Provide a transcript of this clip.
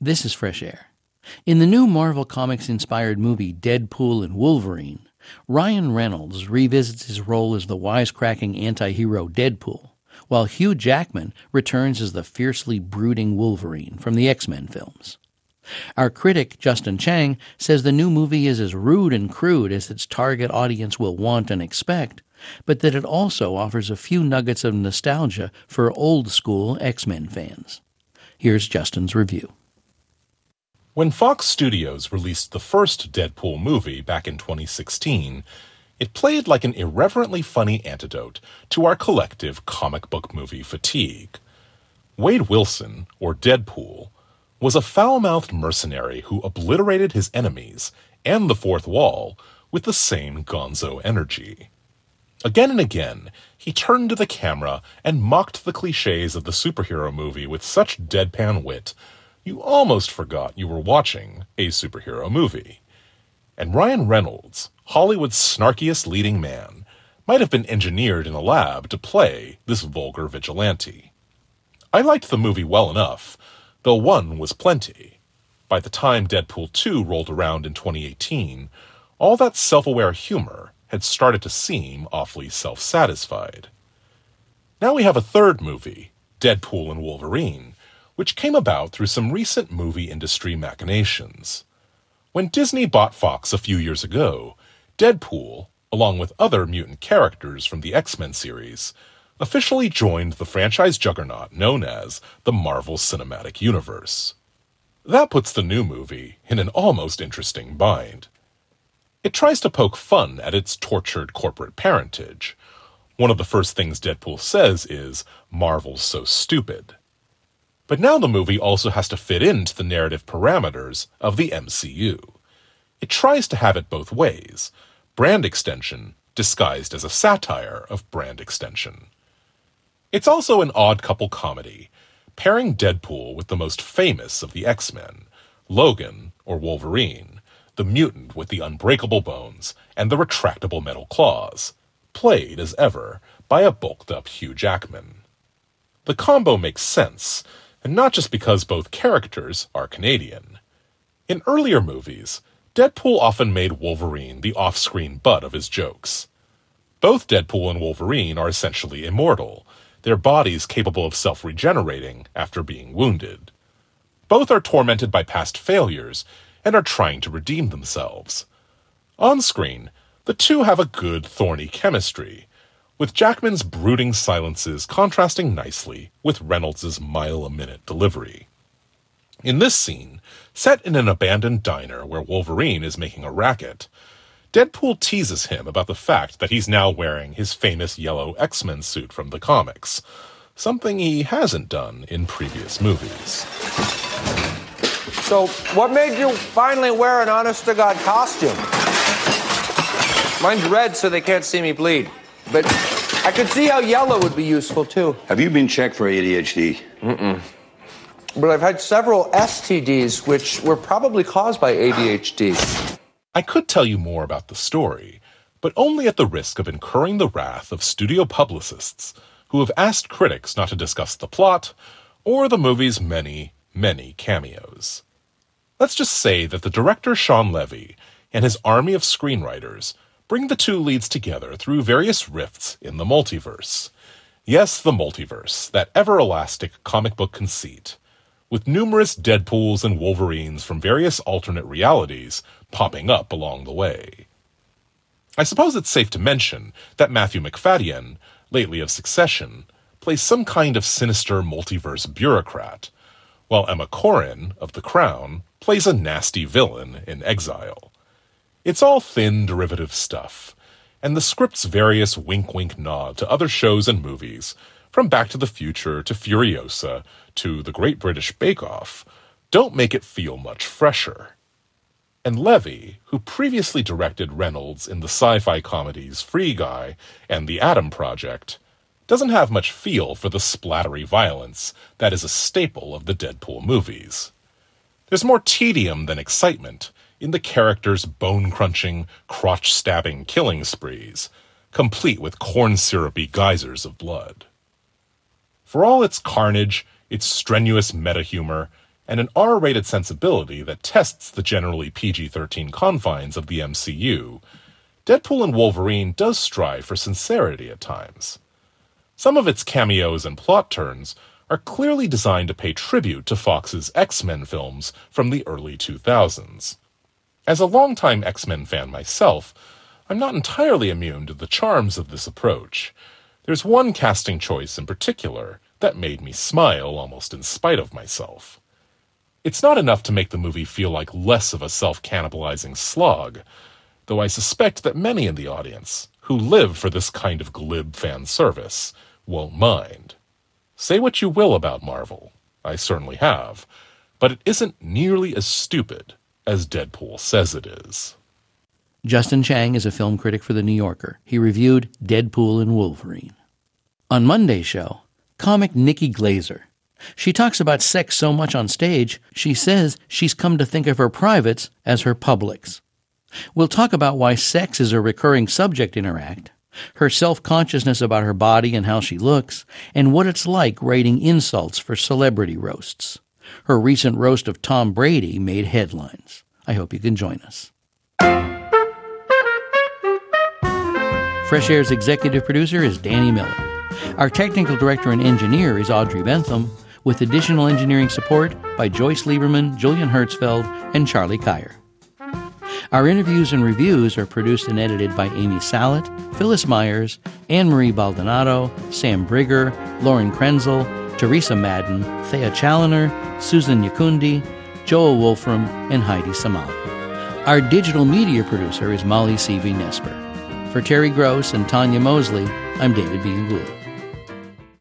This is Fresh Air. In the new Marvel Comics-inspired movie Deadpool and Wolverine, Ryan Reynolds revisits his role as the wisecracking anti-hero Deadpool, while Hugh Jackman returns as the fiercely brooding Wolverine from the X-Men films. Our critic, Justin Chang, says the new movie is as rude and crude as its target audience will want and expect, but that it also offers a few nuggets of nostalgia for old-school X-Men fans. Here's Justin's review. When Fox Studios released the first Deadpool movie back in 2016, it played like an irreverently funny antidote to our collective comic book movie fatigue. Wade Wilson, or Deadpool, was a foul-mouthed mercenary who obliterated his enemies and the fourth wall with the same gonzo energy. Again and again, he turned to the camera and mocked the cliches of the superhero movie with such deadpan wit you almost forgot you were watching a superhero movie. And Ryan Reynolds, Hollywood's snarkiest leading man, might have been engineered in a lab to play this vulgar vigilante. I liked the movie well enough, though one was plenty. By the time Deadpool 2 rolled around in 2018, all that self-aware humor had started to seem awfully self-satisfied. Now we have a third movie, Deadpool and Wolverine, which came about through some recent movie industry machinations. When Disney bought Fox a few years ago, Deadpool, along with other mutant characters from the X-Men series, officially joined the franchise juggernaut known as the Marvel Cinematic Universe. That puts the new movie in an almost interesting bind. It tries to poke fun at its tortured corporate parentage. One of the first things Deadpool says is, "Marvel's so stupid." But now the movie also has to fit into the narrative parameters of the MCU. It tries to have it both ways, brand extension disguised as a satire of brand extension. It's also an odd couple comedy, pairing Deadpool with the most famous of the X-Men, Logan, or Wolverine, the mutant with the unbreakable bones and the retractable metal claws, played, as ever, by a bulked-up Hugh Jackman. The combo makes sense, and not just because both characters are Canadian. In earlier movies, Deadpool often made Wolverine the off-screen butt of his jokes. Both Deadpool and Wolverine are essentially immortal, their bodies capable of self-regenerating after being wounded. Both are tormented by past failures and are trying to redeem themselves. On screen, the two have a good, thorny chemistry, with Jackman's brooding silences contrasting nicely with Reynolds' mile-a-minute delivery. In this scene, set in an abandoned diner where Wolverine is making a racket, Deadpool teases him about the fact that he's now wearing his famous yellow X-Men suit from the comics, something he hasn't done in previous movies. So, what made you finally wear an honest-to-God costume? Mine's red so they can't see me bleed. But I could see how yellow would be useful, too. Have you been checked for ADHD? But I've had several STDs, which were probably caused by ADHD. I could tell you more about the story, but only at the risk of incurring the wrath of studio publicists who have asked critics not to discuss the plot or the movie's many, many cameos. Let's just say that the director Shawn Levy and his army of screenwriters bring the two leads together through various rifts in the multiverse. Yes, the multiverse, that ever-elastic comic book conceit, with numerous Deadpools and Wolverines from various alternate realities popping up along the way. I suppose it's safe to mention that Matthew Macfadyen, lately of Succession, plays some kind of sinister multiverse bureaucrat, while Emma Corrin, of The Crown, plays a nasty villain in Exile. It's all thin derivative stuff, and the script's various wink-wink nod to other shows and movies, from Back to the Future to Furiosa to The Great British Bake Off, don't make it feel much fresher. And Levy, who previously directed Reynolds in the sci-fi comedies Free Guy and The Atom Project, doesn't have much feel for the splattery violence that is a staple of the Deadpool movies. There's more tedium than excitement in the characters' bone-crunching, crotch-stabbing killing sprees, complete with corn-syrupy geysers of blood. For all its carnage, its strenuous meta-humor, and an R-rated sensibility that tests the generally PG-13 confines of the MCU, Deadpool and Wolverine does strive for sincerity at times. Some of its cameos and plot turns are clearly designed to pay tribute to Fox's X-Men films from the early 2000s. As a longtime X-Men fan myself, I'm not entirely immune to the charms of this approach. There's one casting choice in particular that made me smile almost in spite of myself. It's not enough to make the movie feel like less of a self-cannibalizing slog, though I suspect that many in the audience, who live for this kind of glib fan service, won't mind. Say what you will about Marvel, I certainly have, but it isn't nearly as stupid as Deadpool says it is. Justin Chang is a film critic for The New Yorker. He reviewed Deadpool and Wolverine. On Monday's show, comic Nikki Glazer. She talks about sex so much on stage, she says she's come to think of her privates as her publics. We'll talk about why sex is a recurring subject in her act, her self-consciousness about her body and how she looks, and what it's like rating insults for celebrity roasts. Her recent roast of Tom Brady made headlines. I hope you can join us. Fresh Air's executive producer is Danny Miller. Our technical director and engineer is Audrey Bentham, with additional engineering support by Joyce Lieberman, Julian Hertzfeld, and Charlie Kyer. Our interviews and reviews are produced and edited by Amy Salet, Phyllis Myers, Anne-Marie Baldonado, Sam Brigger, Lauren Krenzel, Teresa Madden, Thea Challoner, Susan Yakundi, Joel Wolfram, and Heidi Samali. Our digital media producer is Molly Seavey Nesper. For Terry Gross and Tanya Mosley, I'm David B. Gould.